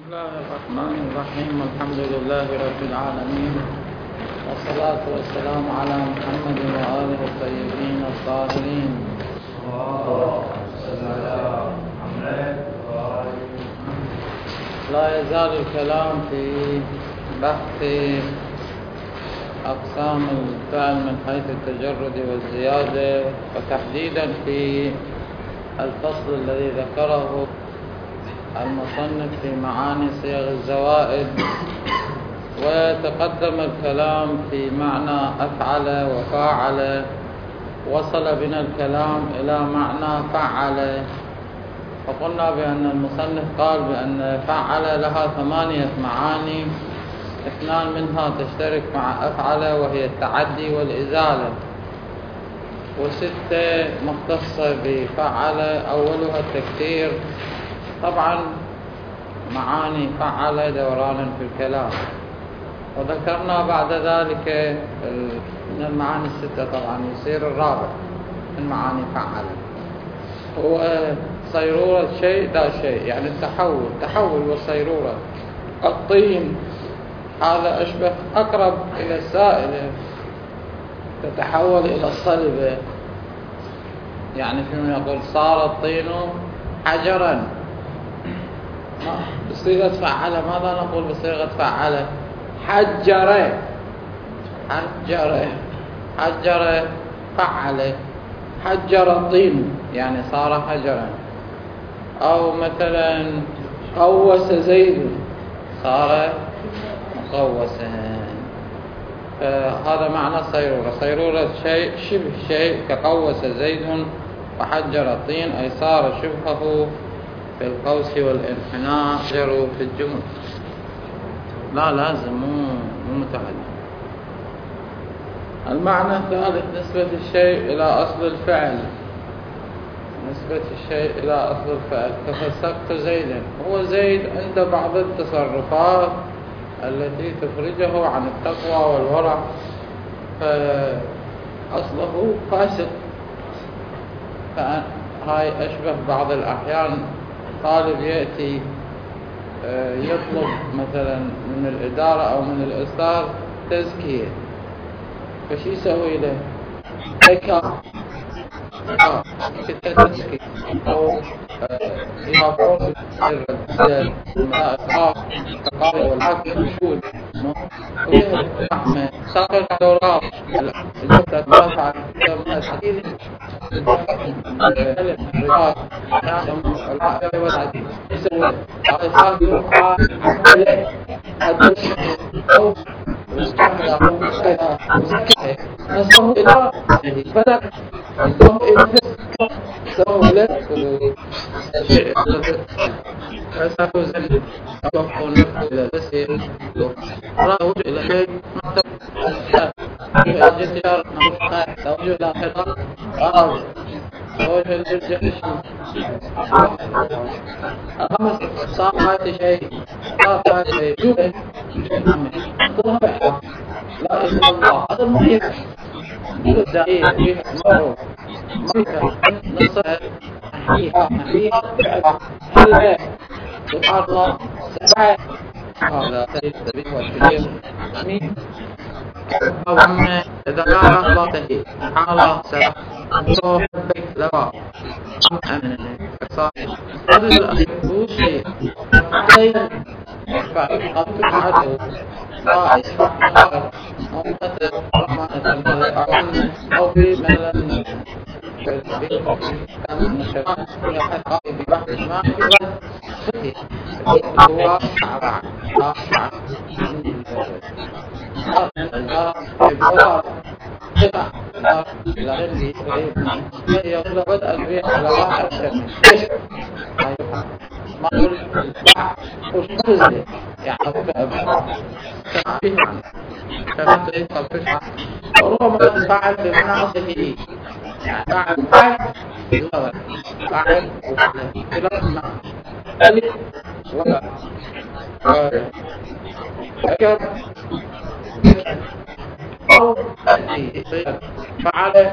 الله الرحمن الرحيم. الحمد لله رب العالمين، والصلاة والسلام على محمد وآله الطيبين الطاهرين. لا يزال الكلام في بحث أقسام الفعل من حيث التجرد والزيادة، وتحديدا في الفصل الذي ذكره المصنف في معاني صيغ الزوائد. وتقدم الكلام في معنى أفعل وفاعل، وصل بنا الكلام إلى معنى فعل، فقلنا بأن المصنف قال بأن فعل لها 8 معاني، 2 منها تشترك مع أفعل وهي التعدي والإزالة، و6 مختصة بفعل أولها التكثير. طبعا معاني فعل دورانا في الكلام، وذكرنا بعد ذلك من المعاني 6 طبعا يصير الرابع من معاني فعل هو صيرورة شيء لا شيء، يعني التحول والصيرورة. الطين هذا أشبه أقرب إلى السائلة، تتحول إلى الصلبة، يعني فيما يقول صار الطين حجرا بصيغة فعل. ماذا نقول بصيغة فعل؟ حجر فعل. حجر الطين يعني صار حجرا. أو مثلا قوس زيد صار مقوسا. هذا معنى صيرورة شيء شبه شيء، كقوس زيد وحجر الطين، أي صار شبهه في القوس والانحناء. جروا في الجمل، لا لازم مو متعدد. المعنى الثالث نسبة الشيء إلى أصل الفعل. ففسقت زيدا، هو زيد عند بعض التصرفات التي تخرجه عن التقوى والورع، فأصله فاسق. فهاي أشبه بعض الأحيان طالب يأتي يطلب مثلا من الإدارة أو من الأستاذ تزكية، فشي يسوي له؟ ذكاء تزكية، أو يقول القاضي والحاكم يقول رحمة ساقط الأوراق التي ترفع الحديث لا إله الله. هذا المهم سبحان الله. هذا التسبيح والتكبير وأما إذا قال الله تهي سبحان الله سبحان الله لبا هذا الأخير شيء فأخذ أو في مثلا كان الشباب يحقق ببحث ما هو يقول بدأ البيع على واحد ما يقول وشوزه يعني وربما فعل بمعنى أصله، يعني فعل ألف ولا ذكر أو فعل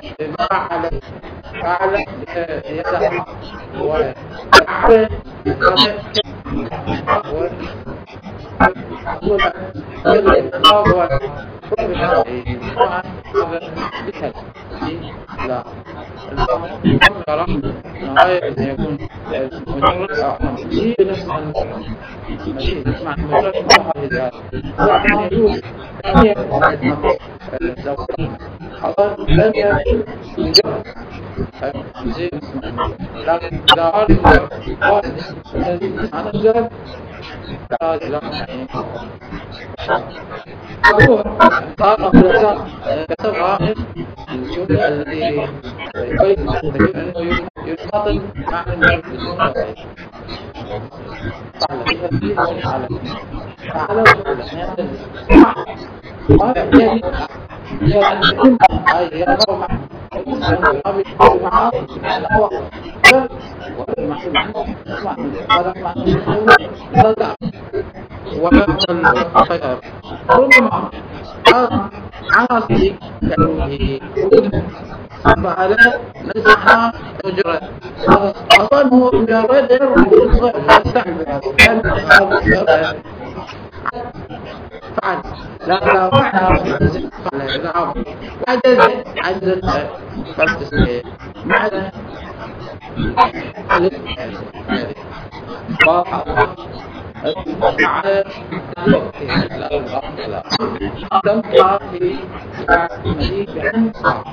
يدعى وفعل لا الكرم غاية أن يكون مجرد مجيء نفس المجيء مع مجرد هذا وأن يجوز أن يكون لم يكن مجرد مجيء لكن إذا أردت أنا مجرد لا قال الإنسان كتب عامل الجملة الذي يبين أنه يخاطب مع المجرد ربما عاصي فعلى نزحها مجرد أظن هو مجرد فعل لا معنى عدد بس معنى تنقى في مليء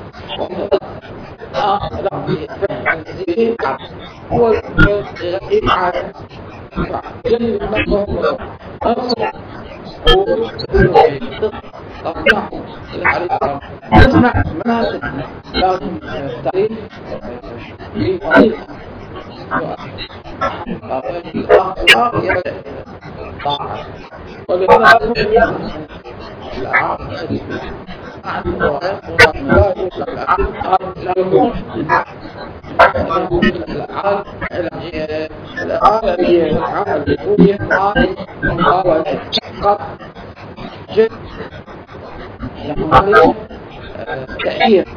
هو يفعل جل نفسه نسمع ما لكن تعريف تأثير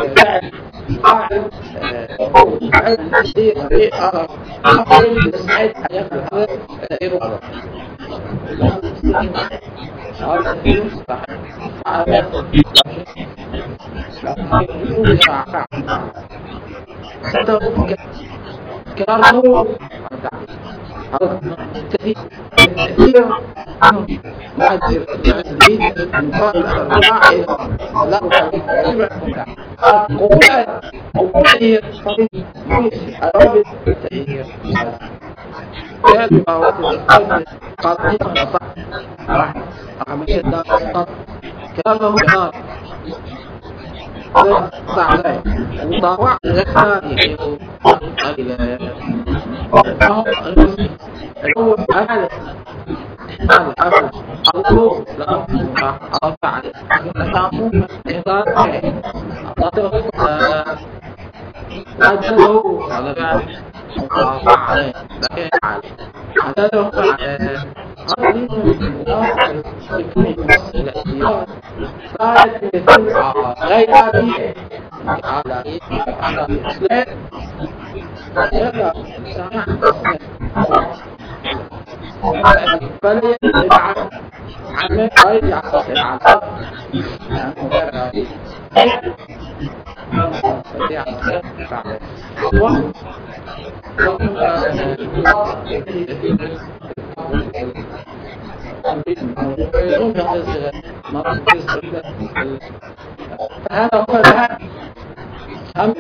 هذا هو الهدف هم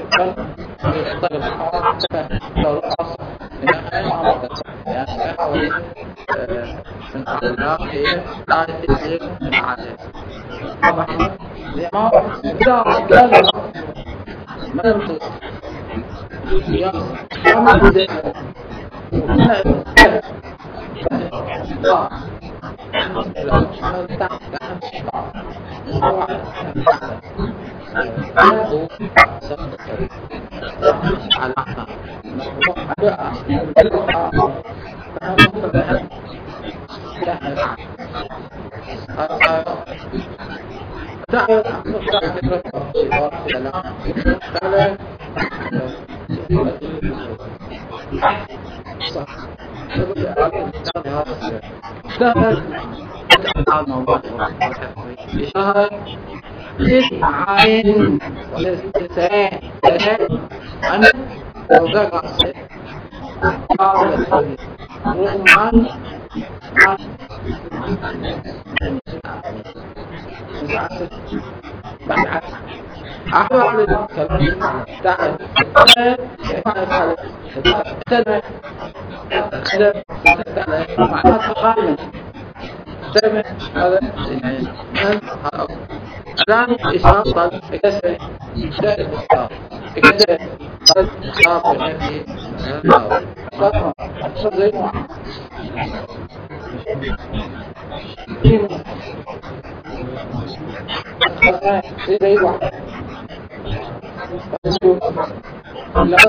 لو رأس من أخلاق هي لا تجد من عادة طبعا ما إذا قال ما يمكن يا ما بدأ عين والاستثناء أنا لو ذكر رغم عن أحوال الكلام تعال معناها تقارن تمام هذا الآن إشارة كسر كسر كسر صار في صار زي ما زي واحد لا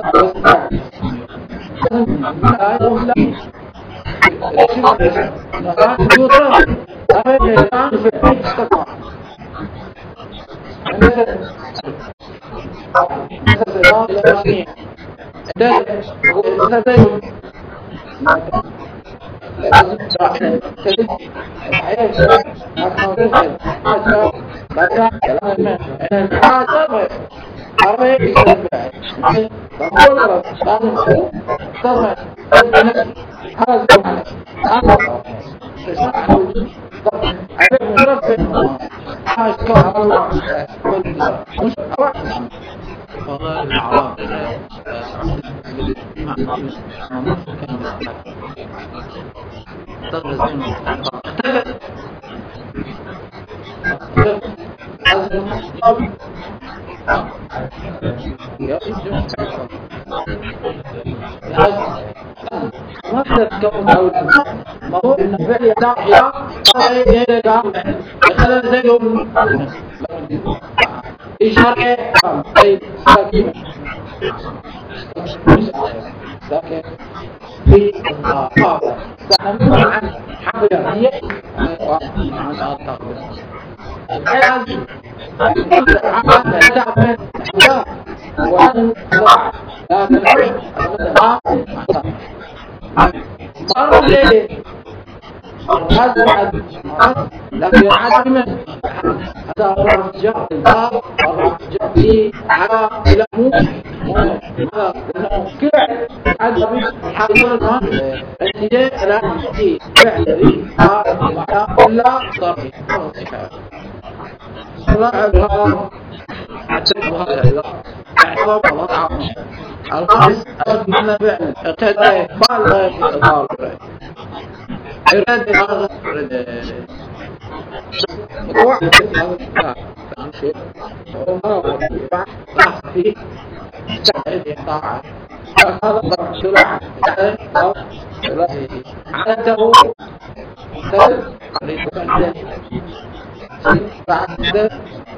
لكن عدم هذا الرجاء الرجاء على لأنه كل عدم حاضرنا الاتجاه لا فعل لا صرف لا أبغى هذا إذا اعتبر الله الخامس أن فعل اقتدى بالغ الضرر إرادة هذا واحد هذا شيء راح في تعهد طاعة هذا شرع عادته بعد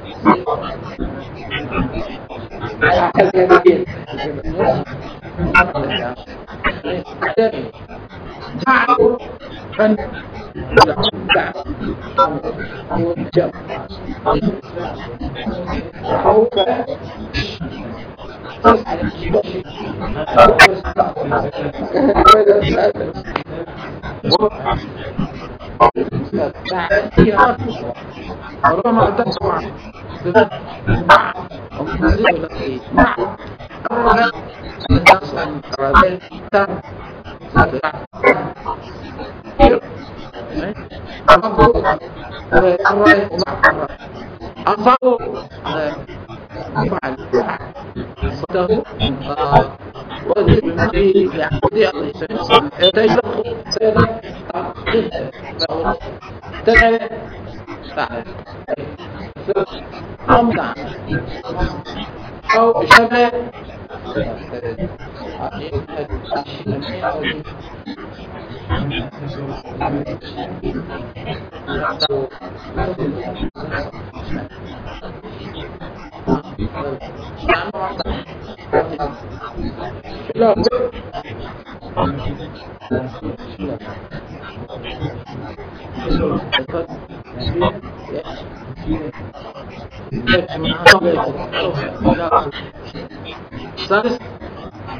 ربما تسمع أو شبه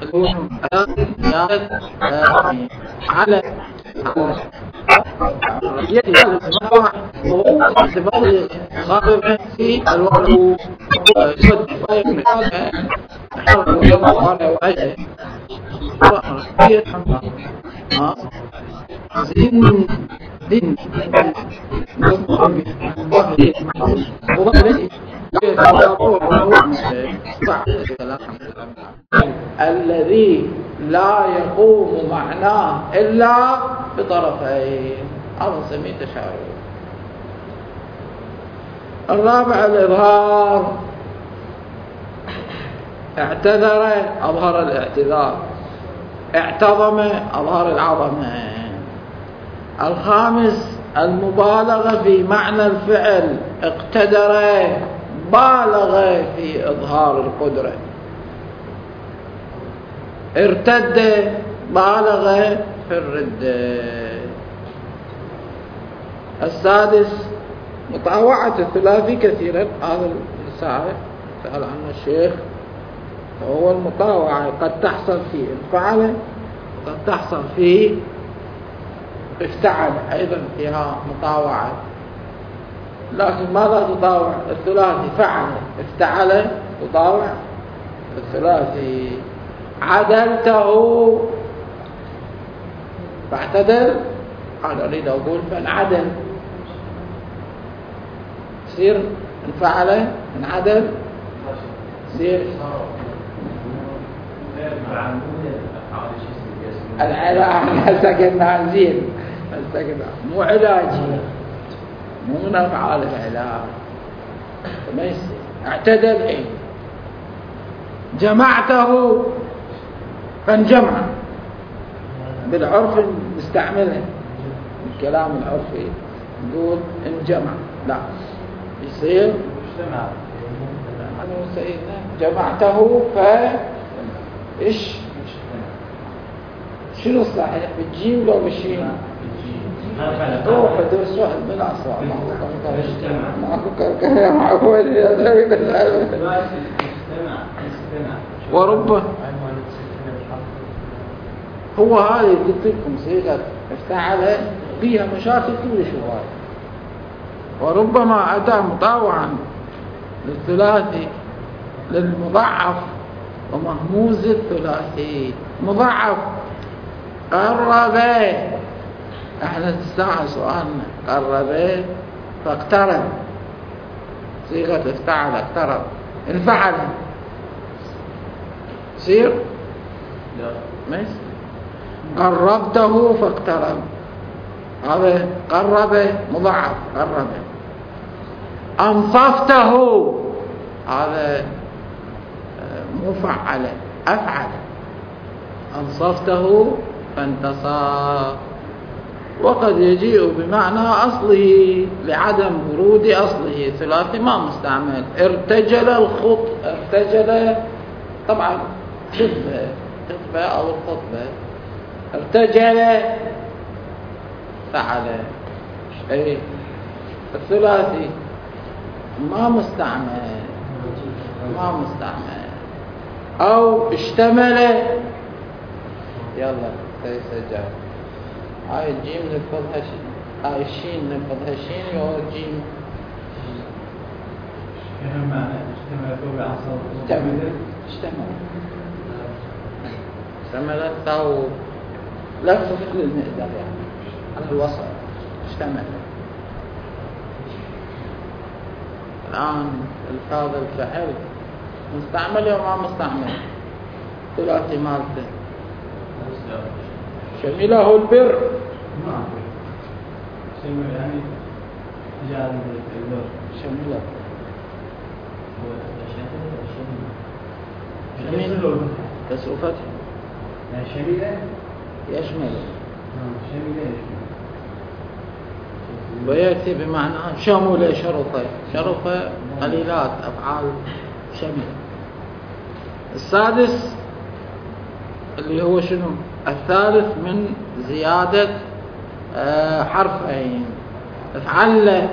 على يأتي هذا السماع وهو اعتبار غالبا في الوقت يود من هذا حرف ويضع وعجل زين دين الذي لا يقوم معناه إلا بطرفين، هذا نسميه تشابه. الرابع الإظهار، اعتذر أظهر الاعتذار، اعتظم أظهر العظمة. الخامس المبالغة في معنى الفعل، اقتدر بالغ في إظهار القدرة، ارتد بالغ في الردة. السادس مطاوعة الثلاثي كثيرا، هذا السائل سأل عنه الشيخ، وهو المطاوعة قد تحصل في انفعل، قد تحصل في افتعل أيضا فيها مطاوعة، لكن ماذا تطاوع؟ الثلاثي فعل افتعل تطاوع الثلاثي. عدلته فاعتدل، أنا أريد أقول فانعدل، يصير انفعل انعدل، يصير العلاج سكنها زين، مو علاجي، مو من أفعال العلاج، ما يصير. اعتدل إيه؟ جمعته فانجمع، بالعرف نستعملها، بالكلام العرفي نقول انجمع، لا يصير جمعته إيش شنو الصحيح، بالجيم لو بالشين؟ روح درس واحد من الأصوات ماكو كركرة معقول وربه هو هذه قلت لكم صيغة افتعل فيها مشاكل كل شوية. وربما أتى مطاوعا للثلاثي للمضاعف ومهموز الثلاثي. مضاعف قرب، احنا الساعة سؤالنا قرب فاقترب، صيغة افتعل اقترب، انفعل سير ما يصير. قربته فاقترب، هذا قرب مضاعف قرب. أنصفته هذا مفعل أفعل، أنصفته فانتصف. وقد يجيء بمعنى أصله لعدم ورود أصله، ثلاثي ما مستعمل. ارتجل الخط، ارتجل طبعا خطبة أو الخطبة، ارتجل فعل، أي الثلاثي ما مستعمل، ما مستعمل. أو اشتمل، يلا تيسجل، هاي الجيم نفضها شين، هاي الشين نفضها شين يو جيم. اشتمل ثوب، لف مثل المئدر يعني على الوسط، اشتمل. الآن الفاظ الفعل مستعمل أو ما مستعمل؟ ثلاثي مالته شمله البر، شمله شمله كسر فتح شمله يشمل، ويأتي بمعنى شمل شرطه، شرطه قليلات أفعال شمل. السادس اللي هو شنو؟ الثالث من زيادة حرفين، افعل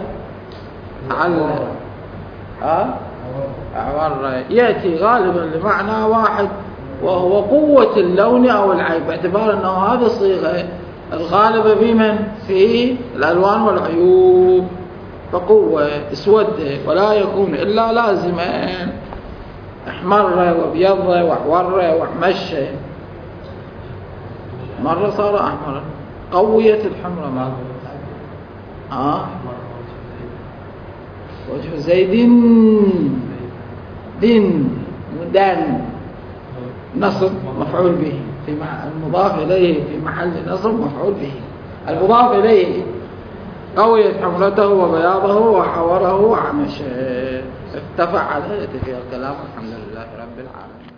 أعور، يأتي غالبا لمعنى واحد وهو قوة اللون أو العيب، باعتبار أنه هذه الصيغة الغالبة بمن؟ في الألوان والعيوب، فقوة اسودة ولا يكون إلا لازما، احمر وابيض واحور واحمشة، مرة صار أحمر، قوية الحمرة مرة. وجه زيد دن نصب مفعول به، في المضاف إليه في محل نصب مفعول به، المضاف إليه قويت حمرته وبياضه وحوره وعمشه، ارتفع على في الكلام. الحمد لله رب العالمين.